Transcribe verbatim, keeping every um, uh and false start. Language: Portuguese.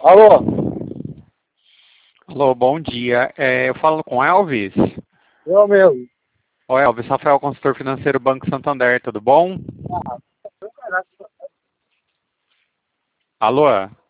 Alô? Alô, bom dia. É, eu falo com Elvis. Eu mesmo. Oi, Elvis, Rafael, consultor financeiro Banco Santander, tudo bom? Ah, Alô?